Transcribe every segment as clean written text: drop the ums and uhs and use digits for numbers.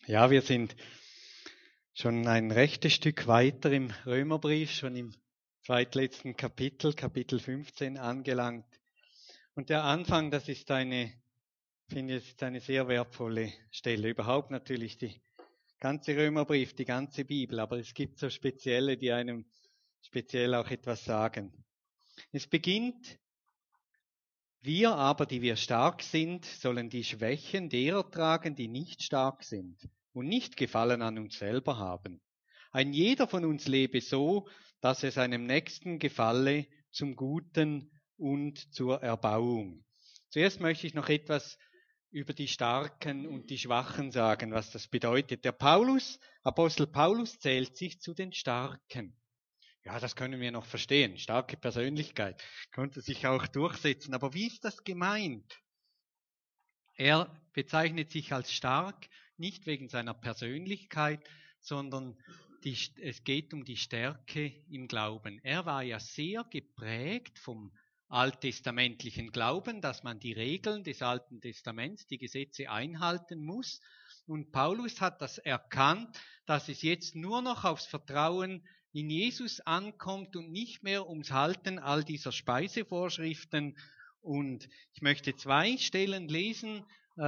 Ja, wir sind schon ein rechtes Stück weiter im Römerbrief, schon im zweitletzten Kapitel, Kapitel 15 angelangt. Und der Anfang, finde ich, ist eine sehr wertvolle Stelle. Überhaupt natürlich die ganze Römerbrief, die ganze Bibel, aber es gibt so spezielle, die einem speziell auch etwas sagen. Es beginnt: Wir aber, die wir stark sind, sollen die Schwächen derer tragen, die nicht stark sind, und nicht Gefallen an uns selber haben. Ein jeder von uns lebe so, dass es seinem Nächsten gefalle, zum Guten und zur Erbauung. Zuerst möchte ich noch etwas über die Starken und die Schwachen sagen, was das bedeutet. Der Apostel Paulus zählt sich zu den Starken. Ja, das können wir noch verstehen. Starke Persönlichkeit, konnte sich auch durchsetzen. Aber wie ist das gemeint? Er bezeichnet sich als stark, nicht wegen seiner Persönlichkeit, sondern es geht um die Stärke im Glauben. Er war ja sehr geprägt vom alttestamentlichen Glauben, dass man die Regeln des Alten Testaments, die Gesetze einhalten muss. Und Paulus hat das erkannt, dass es jetzt nur noch aufs Vertrauen in Jesus ankommt und nicht mehr ums Halten all dieser Speisevorschriften. Und ich möchte 2 Stellen lesen.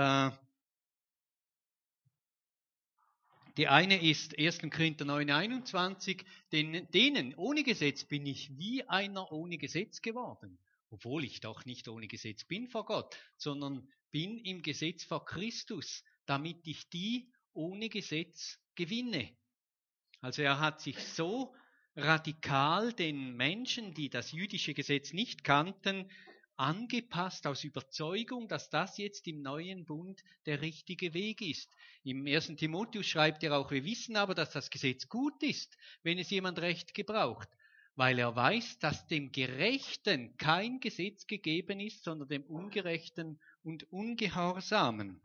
Die eine ist 1. Korinther 9,21, denen ohne Gesetz bin ich wie einer ohne Gesetz geworden, obwohl ich doch nicht ohne Gesetz bin vor Gott, sondern bin im Gesetz vor Christus, damit ich die ohne Gesetz gewinne. Also er hat sich so radikal den Menschen, die das jüdische Gesetz nicht kannten, angepasst aus Überzeugung, dass das jetzt im neuen Bund der richtige Weg ist. Im 1. Timotheus schreibt er auch: Wir wissen aber, dass das Gesetz gut ist, wenn es jemand recht gebraucht, weil er weiß, dass dem Gerechten kein Gesetz gegeben ist, sondern dem Ungerechten und Ungehorsamen.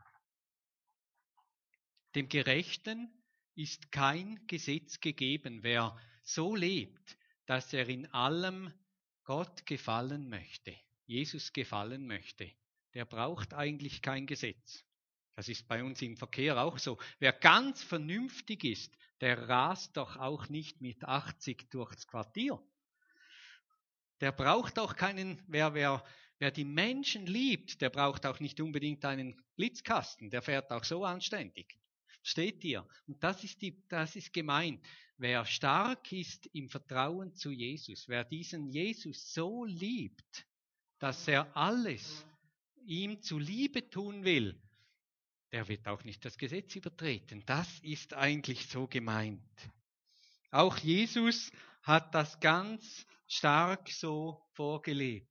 Dem Gerechten ist kein Gesetz gegeben. Wer so lebt, dass er in allem Gott gefallen möchte, Jesus gefallen möchte, der braucht eigentlich kein Gesetz. Das ist bei uns im Verkehr auch so. Wer ganz vernünftig ist, der rast doch auch nicht mit 80 durchs Quartier. Der braucht auch keinen, wer die Menschen liebt, der braucht auch nicht unbedingt einen Blitzkasten, der fährt auch so anständig. Steht ihr? Und das ist gemeint. Wer stark ist im Vertrauen zu Jesus, wer diesen Jesus so liebt, dass er alles ihm zuliebe tun will, der wird auch nicht das Gesetz übertreten. Das ist eigentlich so gemeint. Auch Jesus hat das ganz stark so vorgelebt.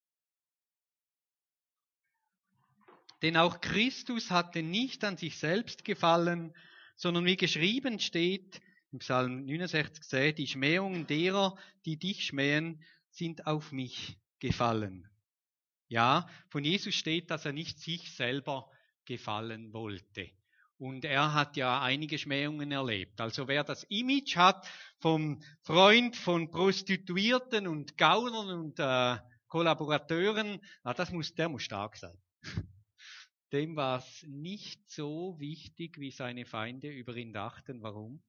Denn auch Christus hatte nicht an sich selbst gefallen, sondern wie geschrieben steht im Psalm 69, die Schmähungen derer, die dich schmähen, sind auf mich gefallen. Ja, von Jesus steht, dass er nicht sich selber gefallen wollte. Und er hat ja einige Schmähungen erlebt. Also wer das Image hat vom Freund von Prostituierten und Gaunern und Kollaborateuren, der muss stark sein. Dem war es nicht so wichtig, wie seine Feinde über ihn dachten. Warum?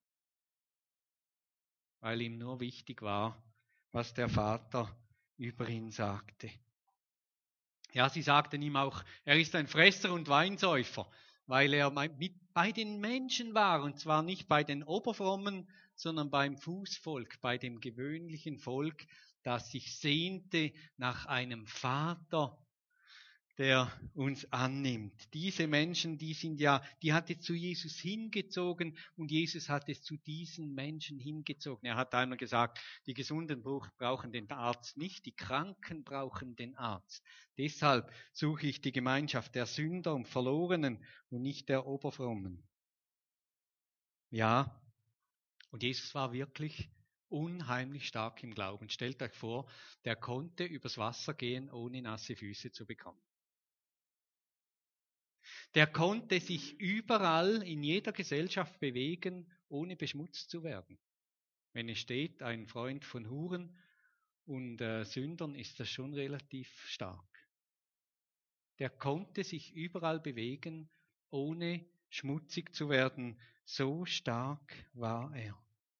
Weil ihm nur wichtig war, was der Vater über ihn sagte. Ja, sie sagten ihm auch, er ist ein Fresser und Weinsäufer, weil er bei den Menschen war, und zwar nicht bei den Oberfrommen, sondern beim Fußvolk, bei dem gewöhnlichen Volk, das sich sehnte nach einem Vater, der uns annimmt. Diese Menschen, die hat es zu Jesus hingezogen und Jesus hat es zu diesen Menschen hingezogen. Er hat einmal gesagt, die Gesunden brauchen den Arzt nicht, die Kranken brauchen den Arzt. Deshalb suche ich die Gemeinschaft der Sünder und Verlorenen und nicht der Oberfrommen. Ja, und Jesus war wirklich unheimlich stark im Glauben. Stellt euch vor, der konnte übers Wasser gehen, ohne nasse Füße zu bekommen. Der konnte sich überall in jeder Gesellschaft bewegen, ohne beschmutzt zu werden. Wenn es steht, ein Freund von Huren und Sündern, ist das schon relativ stark. Der konnte sich überall bewegen, ohne schmutzig zu werden. So stark war er.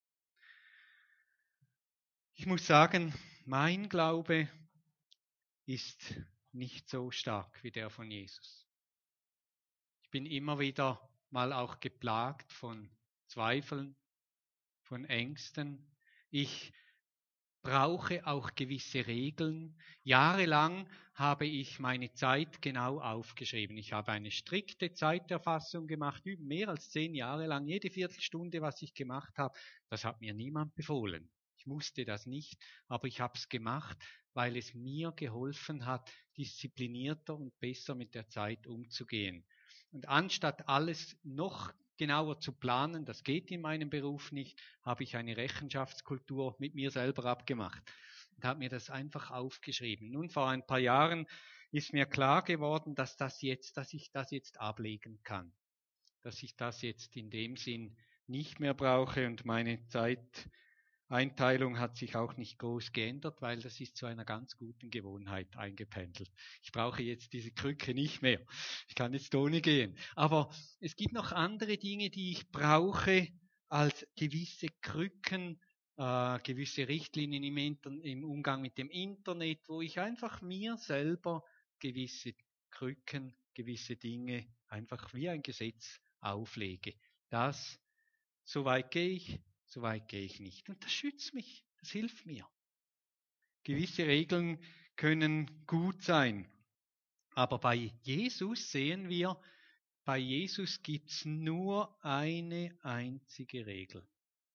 Ich muss sagen, mein Glaube ist nicht so stark wie der von Jesus. Ich bin immer wieder mal auch geplagt von Zweifeln, von Ängsten. Ich brauche auch gewisse Regeln. Jahrelang habe ich meine Zeit genau aufgeschrieben. Ich habe eine strikte Zeiterfassung gemacht, mehr als 10 Jahre lang. Jede Viertelstunde, was ich gemacht habe, das hat mir niemand befohlen. Ich musste das nicht, aber ich habe es gemacht, weil es mir geholfen hat, disziplinierter und besser mit der Zeit umzugehen. Und anstatt alles noch genauer zu planen, das geht in meinem Beruf nicht, habe ich eine Rechenschaftskultur mit mir selber abgemacht und habe mir das einfach aufgeschrieben. Nun, vor ein paar Jahren ist mir klar geworden, dass ich das jetzt ablegen kann, dass ich das jetzt in dem Sinn nicht mehr brauche und meine Zeiteinteilung hat sich auch nicht groß geändert, weil das ist zu einer ganz guten Gewohnheit eingependelt. Ich brauche jetzt diese Krücke nicht mehr. Ich kann jetzt ohne gehen. Aber es gibt noch andere Dinge, die ich brauche als gewisse Krücken, gewisse Richtlinien im Umgang mit dem Internet, wo ich einfach mir selber gewisse Krücken, gewisse Dinge einfach wie ein Gesetz auflege. So weit gehe ich nicht. Und das schützt mich, das hilft mir. Gewisse Regeln können gut sein. Aber bei Jesus sehen wir, bei Jesus gibt es nur eine einzige Regel.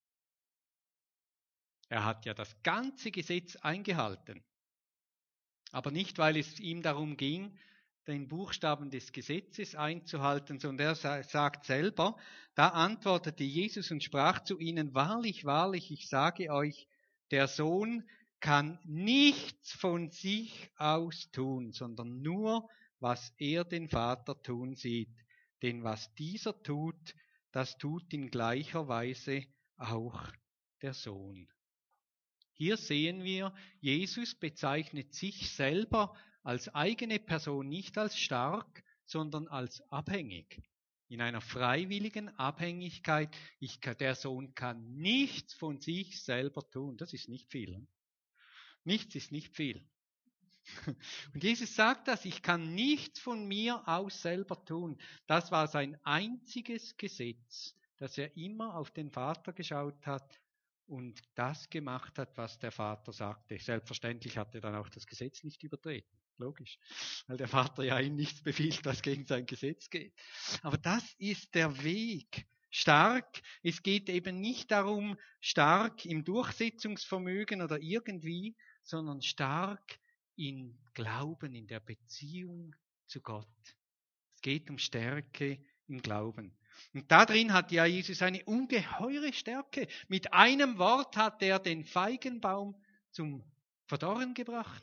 Er hat ja das ganze Gesetz eingehalten. Aber nicht, weil es ihm darum ging, den Buchstaben des Gesetzes einzuhalten, sondern er sagt selber, da antwortete Jesus und sprach zu ihnen, wahrlich, wahrlich, ich sage euch, der Sohn kann nichts von sich aus tun, sondern nur, was er den Vater tun sieht. Denn was dieser tut, das tut in gleicher Weise auch der Sohn. Hier sehen wir, Jesus bezeichnet sich selber als eigene Person nicht als stark, sondern als abhängig. In einer freiwilligen Abhängigkeit. Der Sohn kann nichts von sich selber tun. Das ist nicht viel. Nichts ist nicht viel. Und Jesus sagt das, ich kann nichts von mir aus selber tun. Das war sein einziges Gesetz, dass er immer auf den Vater geschaut hat und das gemacht hat, was der Vater sagte. Selbstverständlich hat er dann auch das Gesetz nicht übertreten. Logisch. Weil der Vater ja ihm nichts befiehlt, was gegen sein Gesetz geht. Aber das ist der Weg. Stark. Es geht eben nicht darum, stark im Durchsetzungsvermögen oder irgendwie, sondern stark in Glauben, in der Beziehung zu Gott. Es geht um Stärke im Glauben. Und darin hat ja Jesus eine ungeheure Stärke. Mit einem Wort hat er den Feigenbaum zum Verdorren gebracht.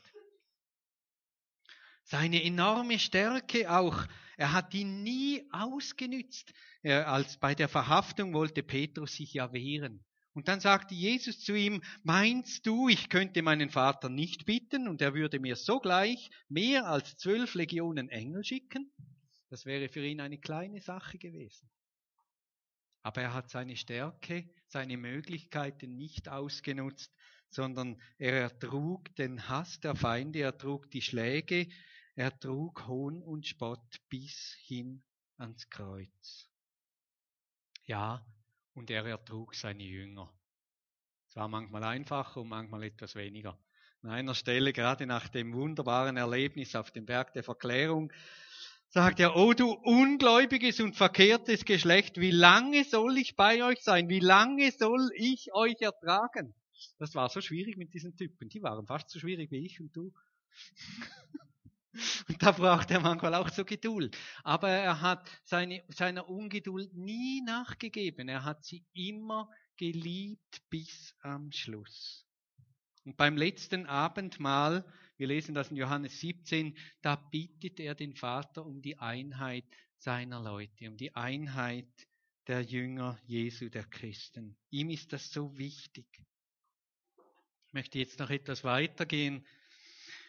Seine enorme Stärke auch. Er hat ihn nie ausgenützt. Als bei der Verhaftung wollte Petrus sich ja wehren. Und dann sagte Jesus zu ihm, meinst du, ich könnte meinen Vater nicht bitten und er würde mir sogleich mehr als 12 Legionen Engel schicken? Das wäre für ihn eine kleine Sache gewesen. Aber er hat seine Stärke, seine Möglichkeiten nicht ausgenutzt, sondern er ertrug den Hass der Feinde, er trug die Schläge, er trug Hohn und Spott bis hin ans Kreuz. Ja, und er ertrug seine Jünger. Es war manchmal einfacher und manchmal etwas weniger. An einer Stelle, gerade nach dem wunderbaren Erlebnis auf dem Berg der Verklärung, sagt er, oh du ungläubiges und verkehrtes Geschlecht, wie lange soll ich bei euch sein? Wie lange soll ich euch ertragen? Das war so schwierig mit diesen Typen. Die waren fast so schwierig wie ich und du. Und da braucht er manchmal auch so Geduld. Aber er hat seiner Ungeduld nie nachgegeben. Er hat sie immer geliebt bis am Schluss. Und beim letzten Abendmahl, wir lesen das in Johannes 17, da bittet er den Vater um die Einheit seiner Leute, um die Einheit der Jünger Jesu, der Christen. Ihm ist das so wichtig. Ich möchte jetzt noch etwas weitergehen.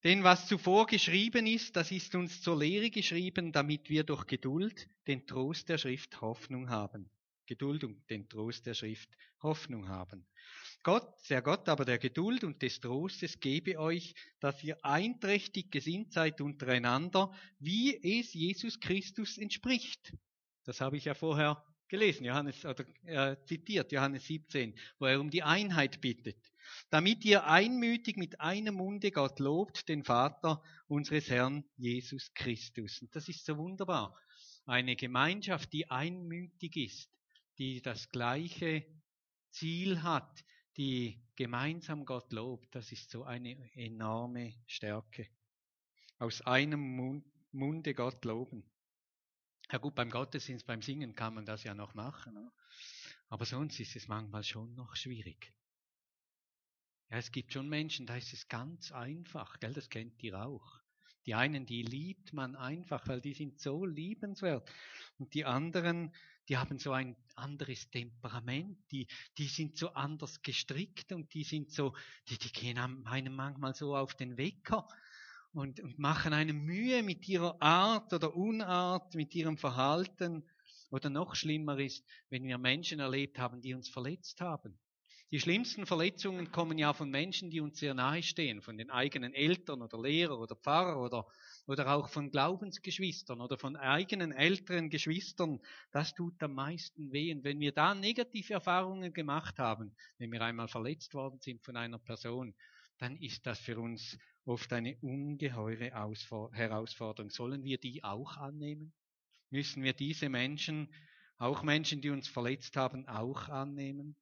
Denn was zuvor geschrieben ist, das ist uns zur Lehre geschrieben, damit wir durch Geduld den Trost der Schrift Hoffnung haben. Geduld und den Trost der Schrift Hoffnung haben. Der Gott aber der Geduld und des Trostes gebe euch, dass ihr einträchtig gesinnt seid untereinander, wie es Jesus Christus entspricht. Das habe ich ja vorher gelesen, zitiert, Johannes 17, wo er um die Einheit bittet. Damit ihr einmütig mit einem Munde Gott lobt, den Vater unseres Herrn Jesus Christus. Und das ist so wunderbar. Eine Gemeinschaft, die einmütig ist, die das gleiche Ziel hat, die gemeinsam Gott lobt. Das ist so eine enorme Stärke. Aus einem Munde Gott loben. Ja gut, beim Gottesdienst, beim Singen kann man das ja noch machen. Ne? Aber sonst ist es manchmal schon noch schwierig. Ja, es gibt schon Menschen, da ist es ganz einfach, gell? Das kennt ihr auch. Die einen, die liebt man einfach, weil die sind so liebenswert. Und die anderen, die haben so ein anderes Temperament, die sind so anders gestrickt und die sind so, die gehen einem manchmal so auf den Wecker und machen einem Mühe mit ihrer Art oder Unart, mit ihrem Verhalten. Oder noch schlimmer ist, wenn wir Menschen erlebt haben, die uns verletzt haben. Die schlimmsten Verletzungen kommen ja von Menschen, die uns sehr nahe stehen, von den eigenen Eltern oder Lehrer oder Pfarrer oder auch von Glaubensgeschwistern oder von eigenen älteren Geschwistern. Das tut am meisten weh. Und wenn wir da negative Erfahrungen gemacht haben, wenn wir einmal verletzt worden sind von einer Person, dann ist das für uns oft eine ungeheure Herausforderung. Sollen wir die auch annehmen? Müssen wir diese Menschen, auch Menschen, die uns verletzt haben, auch annehmen?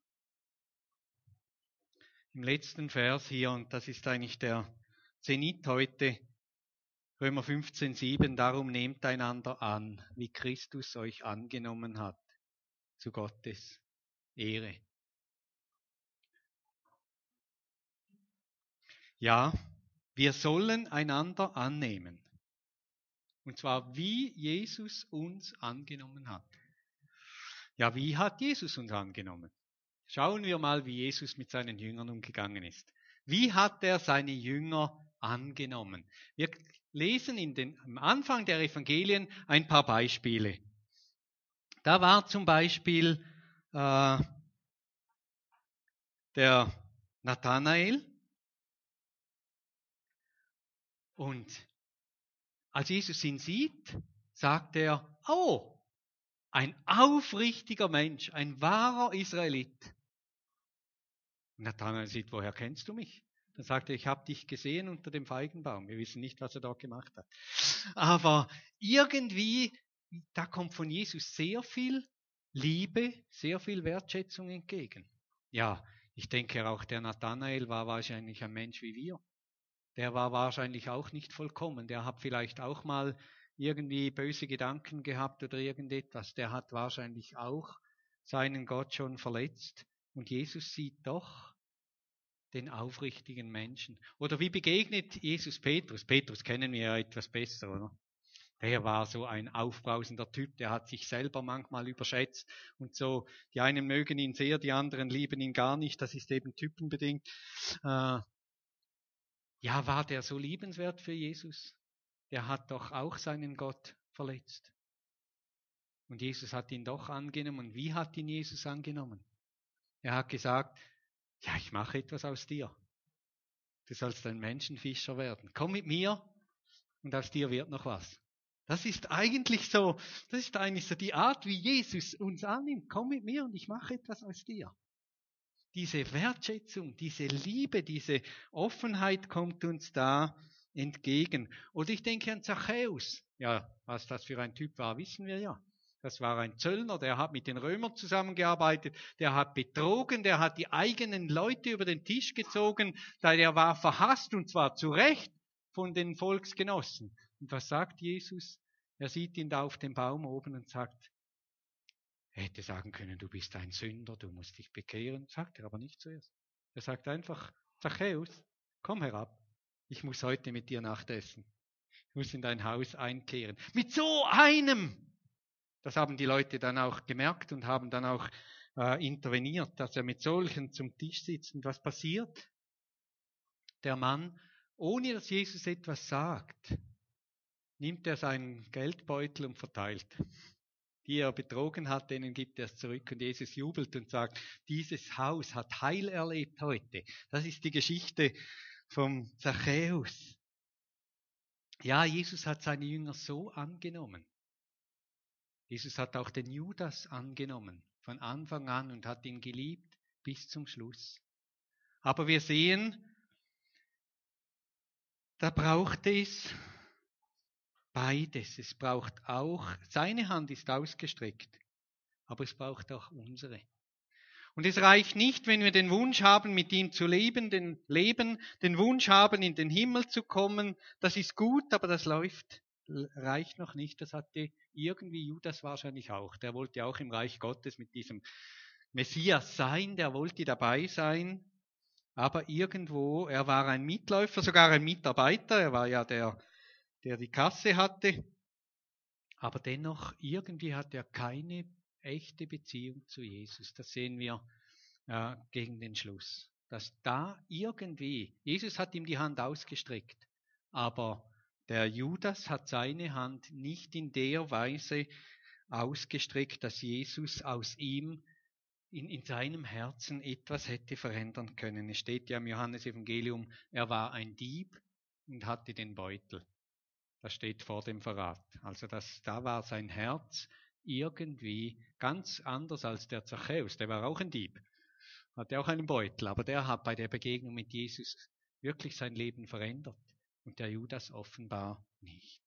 Im letzten Vers hier, und das ist eigentlich der Zenit heute, Römer 15,7, darum nehmt einander an, wie Christus euch angenommen hat, zu Gottes Ehre. Ja, wir sollen einander annehmen. Und zwar, wie Jesus uns angenommen hat. Ja, wie hat Jesus uns angenommen? Schauen wir mal, wie Jesus mit seinen Jüngern umgegangen ist. Wie hat er seine Jünger angenommen? Wir lesen am Anfang der Evangelien ein paar Beispiele. Da war zum Beispiel der Nathanael. Und als Jesus ihn sieht, sagt er, oh, ein aufrichtiger Mensch, ein wahrer Israelit. Nathanael sieht, woher kennst du mich? Dann sagt er, ich habe dich gesehen unter dem Feigenbaum. Wir wissen nicht, was er dort gemacht hat. Aber irgendwie, da kommt von Jesus sehr viel Liebe, sehr viel Wertschätzung entgegen. Ja, ich denke auch der Nathanael war wahrscheinlich ein Mensch wie wir. Der war wahrscheinlich auch nicht vollkommen. Der hat vielleicht auch mal irgendwie böse Gedanken gehabt oder irgendetwas. Der hat wahrscheinlich auch seinen Gott schon verletzt. Und Jesus sieht doch den aufrichtigen Menschen. Oder wie begegnet Jesus Petrus? Petrus kennen wir ja etwas besser, oder? Der war so ein aufbrausender Typ, der hat sich selber manchmal überschätzt und so. Die einen mögen ihn sehr, die anderen lieben ihn gar nicht. Das ist eben typenbedingt. Ja, war der so liebenswert für Jesus? Der hat doch auch seinen Gott verletzt. Und Jesus hat ihn doch angenommen. Und wie hat ihn Jesus angenommen? Er hat gesagt, ja, ich mache etwas aus dir. Du sollst ein Menschenfischer werden. Komm mit mir und aus dir wird noch was. Das ist eigentlich so die Art, wie Jesus uns annimmt. Komm mit mir und ich mache etwas aus dir. Diese Wertschätzung, diese Liebe, diese Offenheit kommt uns da entgegen. Oder ich denke an Zachäus. Ja, was das für ein Typ war, wissen wir ja. Das war ein Zöllner, der hat mit den Römern zusammengearbeitet, der hat betrogen, der hat die eigenen Leute über den Tisch gezogen, der war verhasst und zwar zu Recht von den Volksgenossen. Und was sagt Jesus? Er sieht ihn da auf dem Baum oben und sagt, er hätte sagen können, du bist ein Sünder, du musst dich bekehren. Sagt er aber nicht zuerst. Er sagt einfach, Zachäus, komm herab, ich muss heute mit dir Nachtessen. Ich muss in dein Haus einkehren. Mit so einem! Das haben die Leute dann auch gemerkt und haben dann auch interveniert, dass er mit solchen zum Tisch sitzt. Und was passiert? Der Mann ohne dass Jesus etwas sagt, nimmt er seinen Geldbeutel und verteilt. Die er betrogen hat, denen gibt er es zurück. Und Jesus jubelt und sagt, dieses Haus hat Heil erlebt heute. Das ist die Geschichte vom Zachäus. Ja, Jesus hat seine Jünger so angenommen. Jesus hat auch den Judas angenommen, von Anfang an, und hat ihn geliebt bis zum Schluss. Aber wir sehen, da braucht es beides. Es braucht auch, seine Hand ist ausgestreckt, aber es braucht auch unsere. Und es reicht nicht, wenn wir den Wunsch haben, mit ihm zu leben, den Wunsch haben, in den Himmel zu kommen. Das ist gut, aber das reicht noch nicht. Das hatte irgendwie Judas wahrscheinlich auch. Der wollte auch im Reich Gottes mit diesem Messias sein, der wollte dabei sein. Aber irgendwo, er war ein Mitläufer, sogar ein Mitarbeiter. Er war ja der die Kasse hatte. Aber dennoch, irgendwie hat er keine echte Beziehung zu Jesus. Das sehen wir gegen den Schluss. Dass da irgendwie, Jesus hat ihm die Hand ausgestreckt, aber der Judas hat seine Hand nicht in der Weise ausgestreckt, dass Jesus aus ihm in seinem Herzen etwas hätte verändern können. Es steht ja im Johannesevangelium, er war ein Dieb und hatte den Beutel. Das steht vor dem Verrat. Also da war sein Herz irgendwie ganz anders als der Zachäus. Der war auch ein Dieb, hatte auch einen Beutel, aber der hat bei der Begegnung mit Jesus wirklich sein Leben verändert und der Judas offenbar nicht.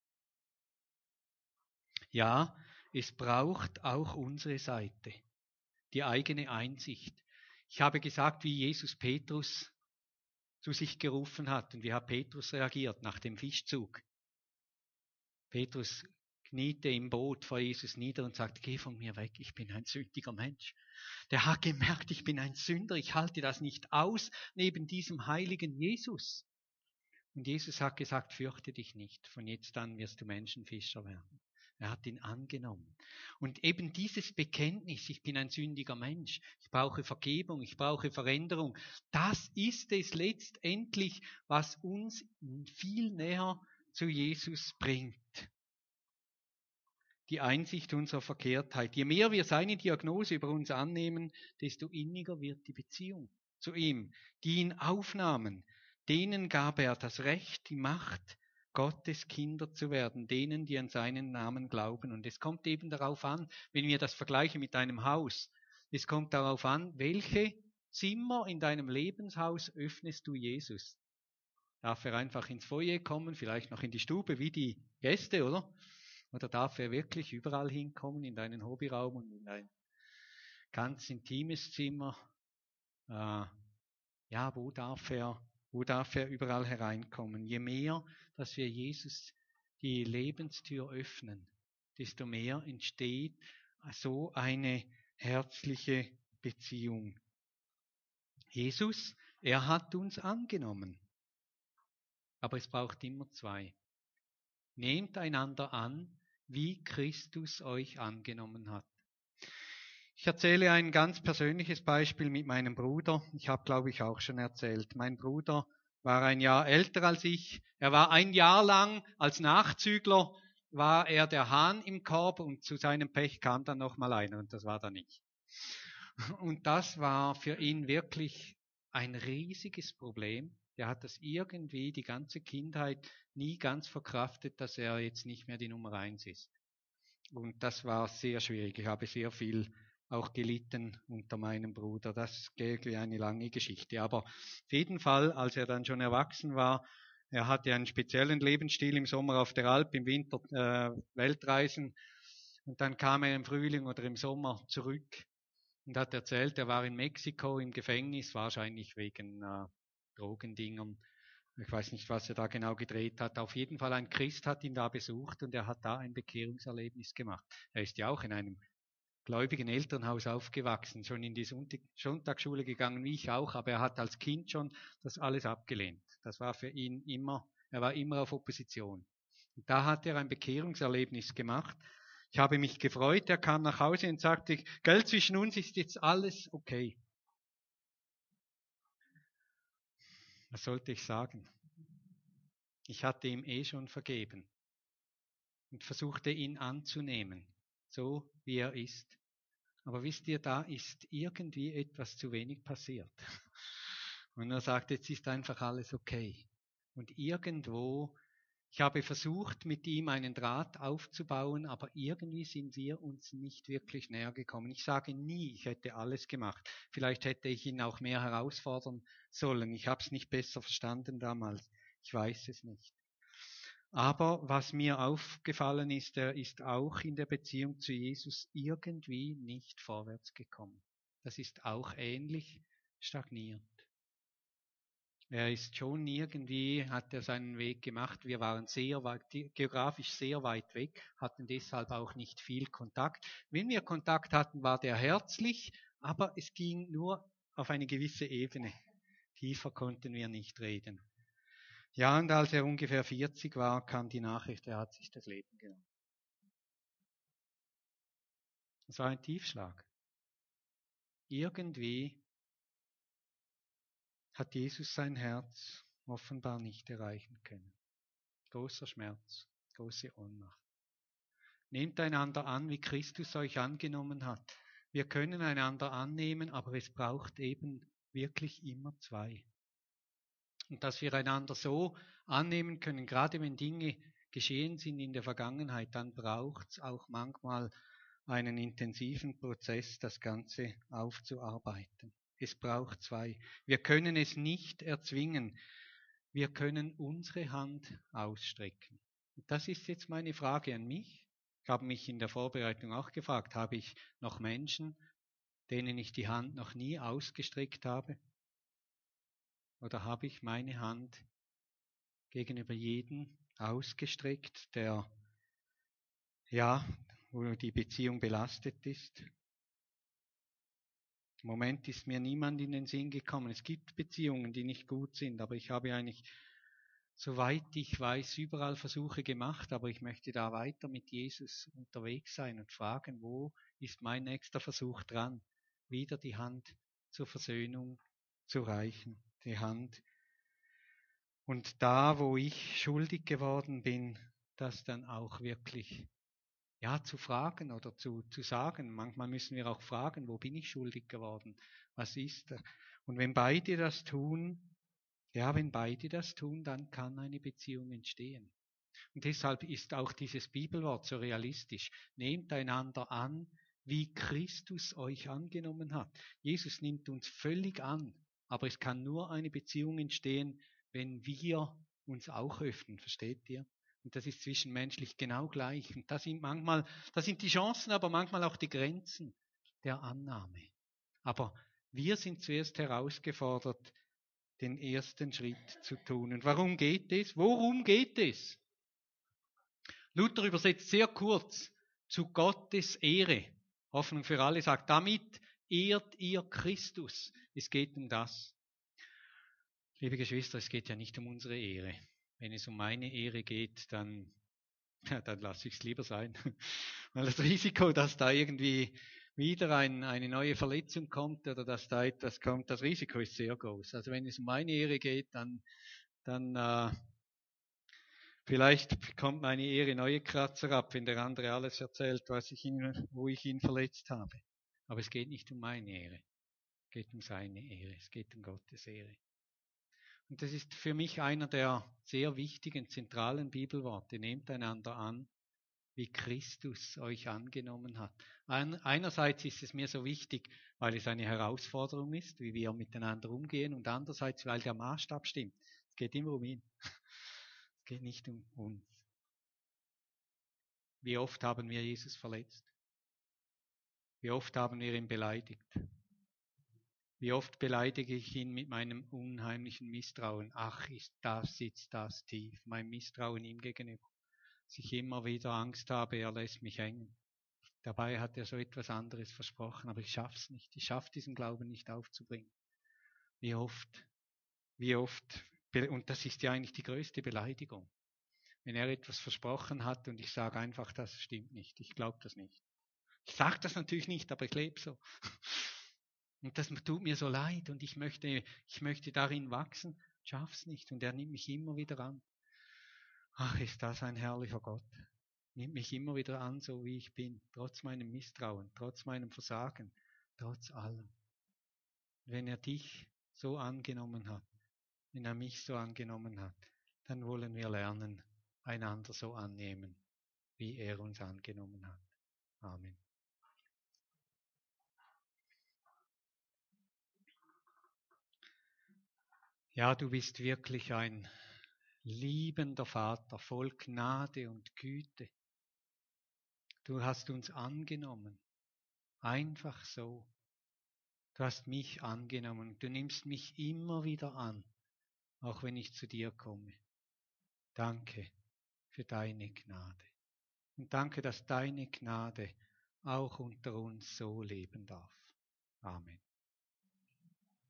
Ja, es braucht auch unsere Seite, die eigene Einsicht. Ich habe gesagt, wie Jesus Petrus zu sich gerufen hat und wie hat Petrus reagiert nach dem Fischzug. Petrus kniete im Boot vor Jesus nieder und sagte, geh von mir weg, ich bin ein sündiger Mensch. Der hat gemerkt, ich bin ein Sünder, ich halte das nicht aus neben diesem heiligen Jesus. Und Jesus hat gesagt, fürchte dich nicht, von jetzt an wirst du Menschenfischer werden. Er hat ihn angenommen. Und eben dieses Bekenntnis, ich bin ein sündiger Mensch, ich brauche Vergebung, ich brauche Veränderung, das ist es letztendlich, was uns viel näher zu Jesus bringt. Die Einsicht unserer Verkehrtheit. Je mehr wir seine Diagnose über uns annehmen, desto inniger wird die Beziehung zu ihm. Die ihn aufnahmen, denen gab er das Recht, die Macht, Gottes Kinder zu werden, denen, die an seinen Namen glauben. Und es kommt eben darauf an, wenn wir das vergleichen mit einem Haus, es kommt darauf an, welche Zimmer in deinem Lebenshaus öffnest du Jesus? Darf er einfach ins Foyer kommen, vielleicht noch in die Stube, wie die Gäste, oder? Oder darf er wirklich überall hinkommen, in deinen Hobbyraum und in ein ganz intimes Zimmer? Ja, wo darf er überall hereinkommen? Je mehr, dass wir Jesus die Lebenstür öffnen, desto mehr entsteht so eine herzliche Beziehung. Jesus, er hat uns angenommen. Aber es braucht immer zwei. Nehmt einander an, wie Christus euch angenommen hat. Ich erzähle ein ganz persönliches Beispiel mit meinem Bruder. Ich habe, glaube ich, auch schon erzählt. Mein Bruder war ein Jahr älter als ich. Er war ein Jahr lang als Nachzügler, war er der Hahn im Korb und zu seinem Pech kam dann noch mal einer und das war dann ich. Und das war für ihn wirklich ein riesiges Problem. Er hat das irgendwie die ganze Kindheit nie ganz verkraftet, dass er jetzt nicht mehr die Nummer 1 ist. Und das war sehr schwierig. Ich habe sehr viel auch gelitten unter meinem Bruder. Das ist wirklich eine lange Geschichte. Aber auf jeden Fall, als er dann schon erwachsen war, er hatte einen speziellen Lebensstil im Sommer auf der Alp, im Winter Weltreisen. Und dann kam er im Frühling oder im Sommer zurück und hat erzählt, er war in Mexiko im Gefängnis, wahrscheinlich wegen Drogendingern. Ich weiß nicht, was er da genau gedreht hat. Auf jeden Fall ein Christ hat ihn da besucht und er hat da ein Bekehrungserlebnis gemacht. Er ist ja auch in einem gläubigen Elternhaus aufgewachsen, schon in die Sonntagsschule gegangen, wie ich auch, aber er hat als Kind schon das alles abgelehnt. Das war für ihn immer, er war immer auf Opposition. Und da hat er ein Bekehrungserlebnis gemacht. Ich habe mich gefreut, er kam nach Hause und sagte, gell, zwischen uns ist jetzt alles okay. Was sollte ich sagen? Ich hatte ihm schon vergeben und versuchte ihn anzunehmen, so wie er ist. Aber wisst ihr, da ist irgendwie etwas zu wenig passiert. Und er sagt, jetzt ist einfach alles okay. Und irgendwo, ich habe versucht, mit ihm einen Draht aufzubauen, aber irgendwie sind wir uns nicht wirklich näher gekommen. Ich sage nie, ich hätte alles gemacht. Vielleicht hätte ich ihn auch mehr herausfordern sollen. Ich habe es nicht besser verstanden damals. Ich weiß es nicht. Aber was mir aufgefallen ist, er ist auch in der Beziehung zu Jesus irgendwie nicht vorwärts gekommen. Das ist auch ähnlich stagniert. Er ist schon irgendwie, hat er seinen Weg gemacht. Wir waren sehr weit, geografisch sehr weit weg, hatten deshalb auch nicht viel Kontakt. Wenn wir Kontakt hatten, war der herzlich, aber es ging nur auf eine gewisse Ebene. Tiefer konnten wir nicht reden. Ja, und als er ungefähr 40 war, kam die Nachricht, er hat sich das Leben genommen. Das war ein Tiefschlag. Irgendwie hat Jesus sein Herz offenbar nicht erreichen können. Großer Schmerz, große Ohnmacht. Nehmt einander an, wie Christus euch angenommen hat. Wir können einander annehmen, aber es braucht eben wirklich immer zwei. Und dass wir einander so annehmen können, gerade wenn Dinge geschehen sind in der Vergangenheit, dann braucht es auch manchmal einen intensiven Prozess, das Ganze aufzuarbeiten. Es braucht zwei. Wir können es nicht erzwingen. Wir können unsere Hand ausstrecken. Und das ist jetzt meine Frage an mich. Ich habe mich in der Vorbereitung auch gefragt, habe ich noch Menschen, denen ich die Hand noch nie ausgestreckt habe? Oder habe ich meine Hand gegenüber jedem ausgestreckt, der, ja, wo die Beziehung belastet ist? Im Moment ist mir niemand in den Sinn gekommen. Es gibt Beziehungen, die nicht gut sind, aber ich habe eigentlich, soweit ich weiß, überall Versuche gemacht, aber ich möchte da weiter mit Jesus unterwegs sein und fragen, wo ist mein nächster Versuch dran, wieder die Hand zur Versöhnung zu reichen, die Hand. Und da, wo ich schuldig geworden bin, das dann auch wirklich zu fragen oder zu sagen. Manchmal müssen wir auch fragen, wo bin ich schuldig geworden? Was ist da? Und wenn beide das tun, dann kann eine Beziehung entstehen. Und deshalb ist auch dieses Bibelwort so realistisch. Nehmt einander an, wie Christus euch angenommen hat. Jesus nimmt uns völlig an, aber es kann nur eine Beziehung entstehen, wenn wir uns auch öffnen, versteht ihr? Und das ist zwischenmenschlich genau gleich. Und das sind die Chancen, aber manchmal auch die Grenzen der Annahme. Aber wir sind zuerst herausgefordert, den ersten Schritt zu tun. Und warum geht es? Worum geht es? Luther übersetzt sehr kurz, zu Gottes Ehre. Hoffnung für alle sagt, damit ehrt ihr Christus. Es geht um das. Liebe Geschwister, es geht ja nicht um unsere Ehre. Wenn es um meine Ehre geht, dann lasse ich es lieber sein. Weil das Risiko, dass da irgendwie wieder eine neue Verletzung kommt oder dass da etwas kommt, das Risiko ist sehr groß. Also wenn es um meine Ehre geht, dann vielleicht bekommt meine Ehre neue Kratzer ab, wenn der andere alles erzählt, wo ich ihn verletzt habe. Aber es geht nicht um meine Ehre. Es geht um seine Ehre. Es geht um Gottes Ehre. Und das ist für mich einer der sehr wichtigen, zentralen Bibelworte. Nehmt einander an, wie Christus euch angenommen hat. Einerseits ist es mir so wichtig, weil es eine Herausforderung ist, wie wir miteinander umgehen, und andererseits, weil der Maßstab stimmt. Es geht immer um ihn. Es geht nicht um uns. Wie oft haben wir Jesus verletzt? Wie oft haben wir ihn beleidigt? Wie oft beleidige ich ihn mit meinem unheimlichen Misstrauen? Ach, sitzt das tief, mein Misstrauen ihm gegenüber. Dass ich immer wieder Angst habe, er lässt mich hängen. Dabei hat er so etwas anderes versprochen, aber ich schaff's nicht. Ich schaffe diesen Glauben nicht aufzubringen. Wie oft, und das ist ja eigentlich die größte Beleidigung. Wenn er etwas versprochen hat und ich sage einfach, das stimmt nicht, ich glaube das nicht. Ich sage das natürlich nicht, aber ich lebe so. Und das tut mir so leid und ich möchte darin wachsen, schaff's nicht und er nimmt mich immer wieder an. Ach, ist das ein herrlicher Gott. Nimmt mich immer wieder an, so wie ich bin, trotz meinem Misstrauen, trotz meinem Versagen, trotz allem. Wenn er dich so angenommen hat, wenn er mich so angenommen hat, dann wollen wir lernen, einander so annehmen, wie er uns angenommen hat. Amen. Ja, du bist wirklich ein liebender Vater, voll Gnade und Güte. Du hast uns angenommen, einfach so. Du hast mich angenommen, du nimmst mich immer wieder an, auch wenn ich zu dir komme. Danke für deine Gnade. Und danke, dass deine Gnade auch unter uns so leben darf. Amen.